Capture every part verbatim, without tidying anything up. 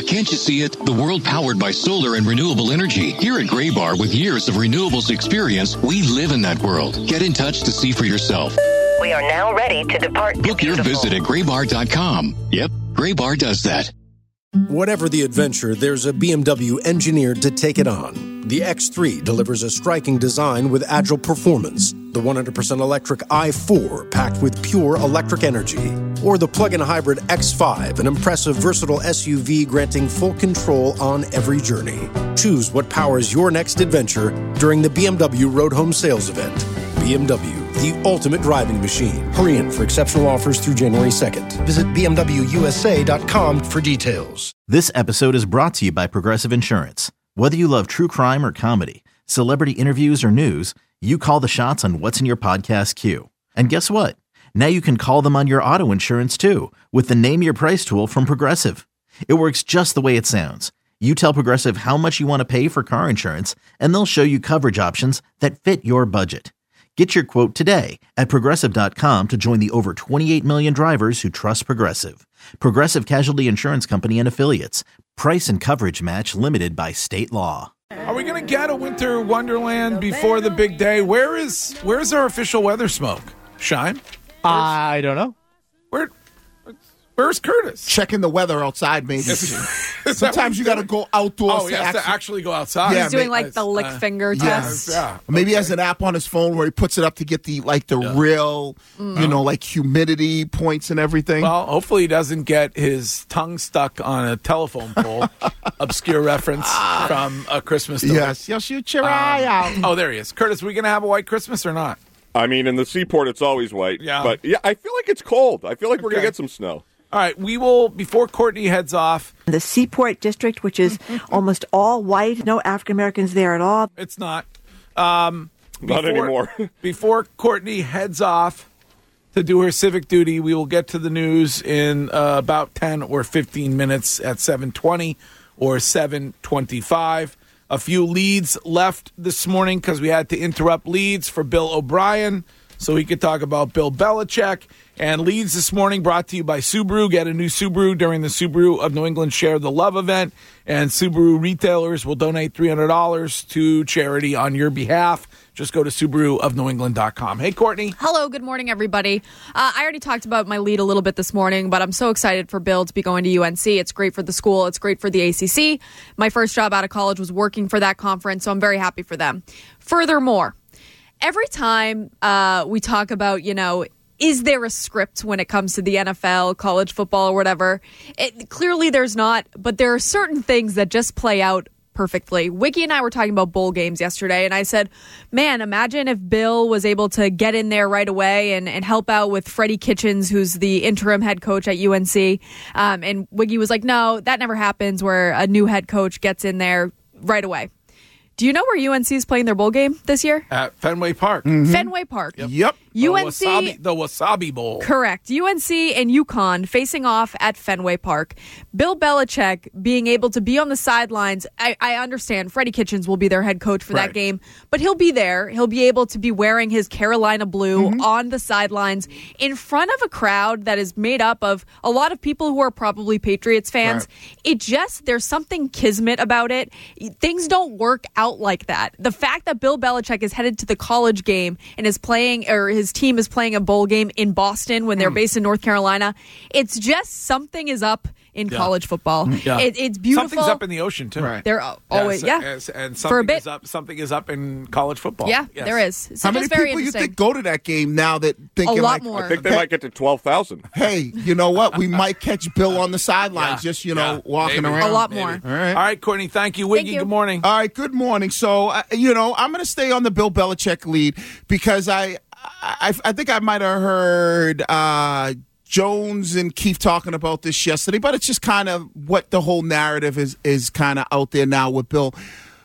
can't you see it? The world powered by solar and renewable energy. Here at Graybar, with years of renewables experience, we live in that world. Get in touch to see for yourself. We are now ready to depart. Book your visit at graybar dot com. Yep, Graybar does that. Whatever the adventure, there's a B M W engineered to take it on. The X three delivers a striking design with agile performance. The one hundred percent electric i four, packed with pure electric energy. Or the plug-in hybrid X five, an impressive, versatile S U V granting full control on every journey. Choose what powers your next adventure during the B M W Road Home Sales Event. B M W, the ultimate driving machine. Hurry in for exceptional offers through January second. Visit b m w u s a dot com for details. This episode is brought to you by Progressive Insurance. Whether you love true crime or comedy, celebrity interviews or news, you call the shots on what's in your podcast queue. And guess what? Now you can call them on your auto insurance too with the Name Your Price tool from Progressive. It works just the way it sounds. You tell Progressive how much you want to pay for car insurance, and they'll show you coverage options that fit your budget. Get your quote today at Progressive dot com to join the over twenty-eight million drivers who trust Progressive. Progressive Casualty Insurance Company and Affiliates. Price and coverage match limited by state law. Are we going to get a winter wonderland before the big day? Where is where's our official weather smoke? Shine? I don't know. Where? Where's Curtis? Checking the weather outside, maybe. Sometimes you got to go outdoors. Oh, to he has actually, to actually go outside. He's doing maybe, like the lick uh, finger test. Yeah. Maybe okay. he has an app on his phone where he puts it up to get the like the yeah. real, mm. you know, like humidity points and everything. Well, hopefully he doesn't get his tongue stuck on a telephone pole. Obscure reference from A Christmas Story. Yes, you'll shoot your um, eye out. Oh, there he is. Curtis, are we going to have a white Christmas or not? I mean, in the seaport, it's always white. Yeah. But yeah, I feel like it's cold. I feel like we're Okay. going to get some snow. All right, we will, before Courtney heads off. The Seaport District, which is almost all white, no African Americans there at all. It's not. Um, not before, anymore. Before Courtney heads off to do her civic duty, we will get to the news in uh, about ten or fifteen minutes at seven twenty or seven twenty-five. A few leads left this morning because we had to interrupt leads for Bill O'Brien so he could talk about Bill Belichick. And leads this morning brought to you by Subaru. Get a new Subaru during the Subaru of New England Share the Love event. And Subaru retailers will donate three hundred dollars to charity on your behalf. Just go to Subaru of New England dot com. Hey, Courtney. Hello, good morning, everybody. Uh, I already talked about my lead a little bit this morning, but I'm so excited for Bill to be going to U N C. It's great for the school. It's great for the A C C. My first job out of college was working for that conference, so I'm very happy for them. Furthermore, every time uh, we talk about, you know, is there a script when it comes to the N F L, college football, or whatever? It, clearly there's not, but there are certain things that just play out perfectly. Wiki and I were talking about bowl games yesterday, and I said, man, imagine if Bill was able to get in there right away and, and help out with Freddie Kitchens, who's the interim head coach at U N C. Um, and Wiggy was like, no, that never happens where a new head coach gets in there right away. Do you know where U N C is playing their bowl game this year? At Fenway Park. Mm-hmm. Fenway Park. Yep. Yep. U N C, the Wasabi, the Wasabi Bowl. Correct. U N C and UConn facing off at Fenway Park. Bill Belichick being able to be on the sidelines. I, I understand Freddie Kitchens will be their head coach for Right. that game, but he'll be there. He'll be able to be wearing his Carolina blue Mm-hmm. on the sidelines in front of a crowd that is made up of a lot of people who are probably Patriots fans. Right. It just, there's something kismet about it. Things don't work out like that. The fact that Bill Belichick is headed to the college game and is playing, or his team is playing a bowl game in Boston when they're Mm. based in North Carolina, it's just something is up in Yeah. college football. Yeah. It, it's beautiful. Something's up in the ocean, too. Right. They're always, yeah. And, and For a something bit. is up, something is up in college football. Yeah, Yes. there is. So How many just very people you interesting. think go to that game now that thinking A lot like, more. I think they might get to twelve thousand. hey, you know what? We might catch Bill on the sidelines, Yeah. just, you know, Yeah. walking Maybe. around. A lot Maybe. more. All right. All right, Courtney, thank you. Wiggy, you. good morning. All right, good morning. So, uh, you know, I'm going to stay on the Bill Belichick lead because I I, I think I might have heard uh, Jones and Keefe talking about this yesterday, but it's just kind of what the whole narrative is, is kind of out there now with Bill.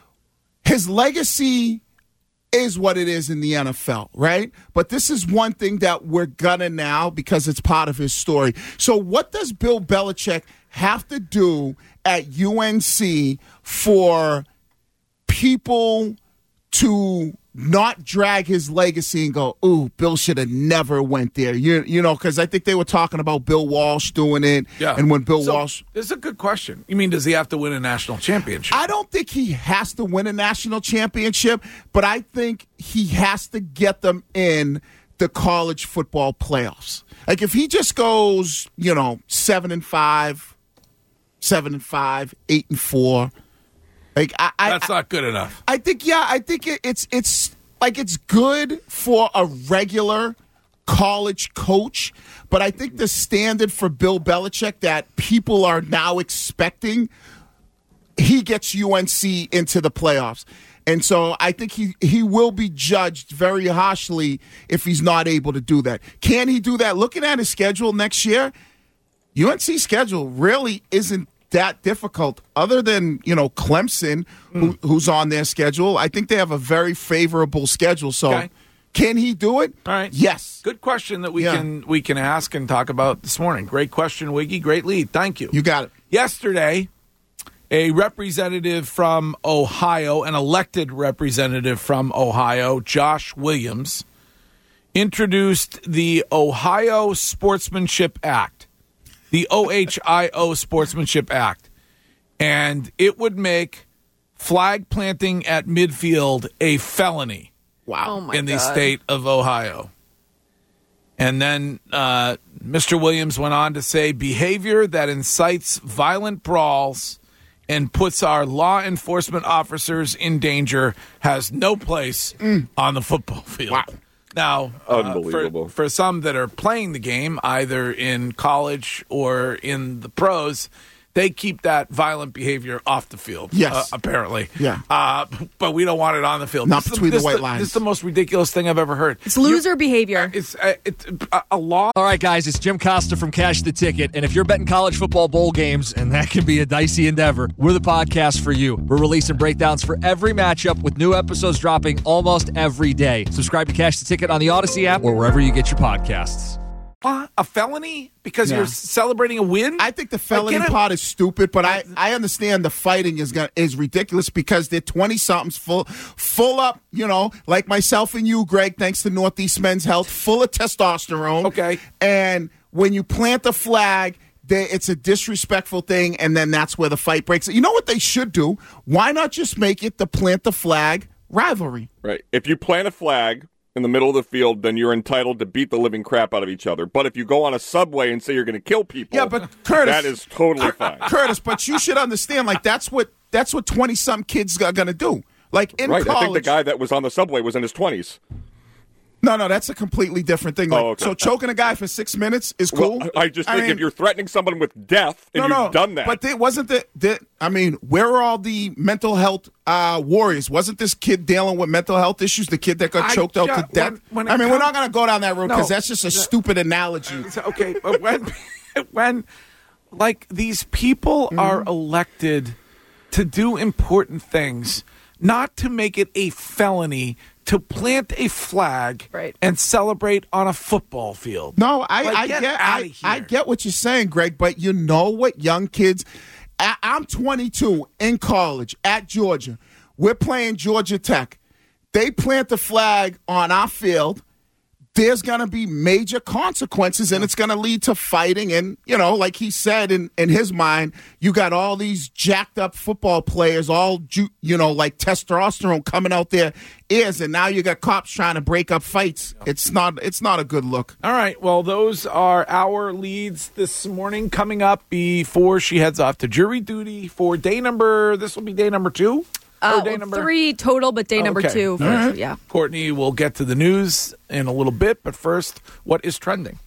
His legacy is what it is in the N F L, right? But this is one thing that we're gonna now because it's part of his story. So what does Bill Belichick have to do at U N C for people to not drag his legacy and go, ooh, Bill should have never went there. You, you know, because I think they were talking about Bill Walsh doing it. Yeah. And when Bill so, Walsh. This is a good question. You mean, does he have to win a national championship? I don't think he has to win a national championship, but I think he has to get them in the college football playoffs. Like if he just goes, you know, seven and five, seven and five, eight and four. Like I, I That's not good enough. I think, yeah, I think it, it's it's like it's good for a regular college coach, but I think the standard for Bill Belichick that people are now expecting, he gets U N C into the playoffs. And so I think he, he will be judged very harshly if he's not able to do that. Can he do that? Looking at his schedule next year, U N C's schedule really isn't that difficult, other than, you know, Clemson, who, mm. who's on their schedule. I think they have a very favorable schedule. So Okay. Can he do it? All right. Yes. Good question that we Yeah. can we can ask and talk about this morning. Great question, Wiggy. Great lead. Thank you. You got it. Yesterday, a representative from Ohio, an elected representative from Ohio, Josh Williams, introduced the Ohio Sportsmanship Act, the O H I O Sportsmanship Act, and it would make flag planting at midfield a felony. Wow. Oh my in the God. state of Ohio. And then uh, Mister Williams went on to say behavior that incites violent brawls and puts our law enforcement officers in danger has no place Mm. on the football field. Wow. Now, uh, Unbelievable. for, for some that are playing the game, either in college or in the pros, they keep that violent behavior off the field. Yes. uh, apparently. Yeah. Uh, but we don't want it on the field. Not This is between the this white is lines. This is the most ridiculous thing I've ever heard. It's loser behavior. It's uh, it's a, a law. All right, guys, it's Jim Costa from Cash the Ticket. And if you're betting college football bowl games, and that can be a dicey endeavor, we're the podcast for you. We're releasing breakdowns for every matchup with new episodes dropping almost every day. Subscribe to Cash the Ticket on the Odyssey app or wherever you get your podcasts. What? A felony because Yeah. you're celebrating a win? I think the felony Like, get it- part is stupid, but I, I understand the fighting is gonna, is ridiculous because they're twenty-somethings full, full up, you know, like myself and you, Greg, thanks to Northeast Men's Health, full of testosterone. Okay. And when you plant the flag, they, it's a disrespectful thing, and then that's where the fight breaks. You know what they should do? Why not just make it the plant the flag rivalry? Right. If you plant a flag in the middle of the field, then you're entitled to beat the living crap out of each other. But if you go on a subway and say you're going to kill people, Yeah, but Curtis, that is totally fine. Curtis, but you should understand, like that's what that's what twenty-some kids are going to do. Like in Right. college, I think the guy that was on the subway was in his twenties. No, no, that's a completely different thing. Like, Oh, okay. So choking a guy for six minutes is cool. Well, I just think mean, if you're threatening someone with death and no, you've no, done that. But it wasn't the, the. I mean, where are all the mental health uh, warriors? Wasn't this kid dealing with mental health issues? The kid that got I choked out ju- to death. when- when it I mean, we're comes- not going to go down that road because No. that's just a stupid analogy. It's okay, but when when like these people Mm-hmm. are elected to do important things, not to make it a felony to plant a flag Right. and celebrate on a football field. No, I, Like, I get get, outta I, here. I get what you're saying, Greg. But you know what, young kids. I, I'm twenty-two in college at Georgia. We're playing Georgia Tech. They plant the flag on our field. There's going to be major consequences, and it's going to lead to fighting. And, you know, like he said in, in his mind, you got all these jacked up football players, all, ju- you know, like testosterone coming out their ears, and now you got cops trying to break up fights. It's not it's not a good look. All right. Well, those are our leads this morning. Coming up before she heads off to jury duty for day number. This will be day number two. Uh, or day number three total, but day number Okay. two. All For, right. Yeah. Courtney will get to the news in a little bit, but first, what is trending?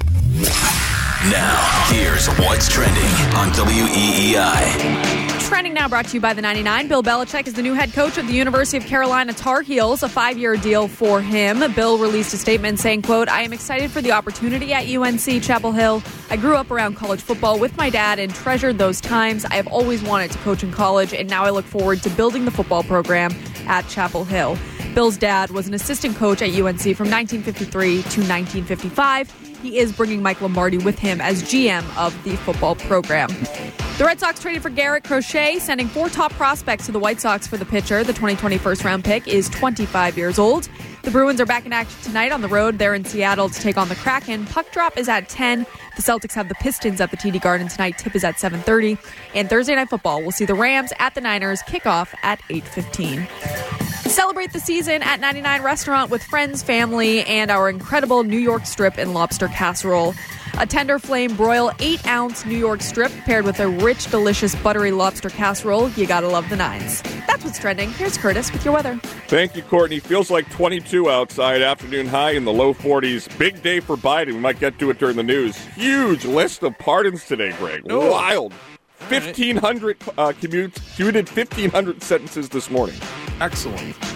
Now, here's what's trending on W E E I. Trending now brought to you by the ninety-nine. Bill Belichick is the new head coach of the University of Carolina Tar Heels, a five-year deal for him. Bill released a statement saying, quote, I am excited for the opportunity at U N C Chapel Hill. I grew up around college football with my dad and treasured those times. I have always wanted to coach in college, and now I look forward to building the football program at Chapel Hill. Bill's dad was an assistant coach at U N C from nineteen fifty-three to nineteen fifty-five. He is bringing Mike Lombardi with him as G M of the football program. The Red Sox traded for Garrett Crochet, sending four top prospects to the White Sox for the pitcher. The twenty twenty first-round pick is twenty-five years old. The Bruins are back in action tonight on the road. They're in Seattle to take on the Kraken. Puck drop is at ten. The Celtics have the Pistons at the T D Garden tonight. Tip is at seven thirty. And Thursday Night Football, we'll see the Rams at the Niners. Kickoff at eight fifteen. Celebrate the season at ninety-nine Restaurant with friends, family, and our incredible New York strip and lobster casserole. A tender flame broil eight ounce New York strip paired with a rich, delicious, buttery lobster casserole. You gotta love the nines. That's what's trending. Here's Curtis with your weather. Thank you, Courtney. Feels like twenty-two outside. Afternoon high in the low forties. Big day for Biden. We might get to it during the news. Huge list of pardons today, Greg. Oh. Wild. fifteen hundred uh, commutes, commuted fifteen hundred sentences this morning. Excellent.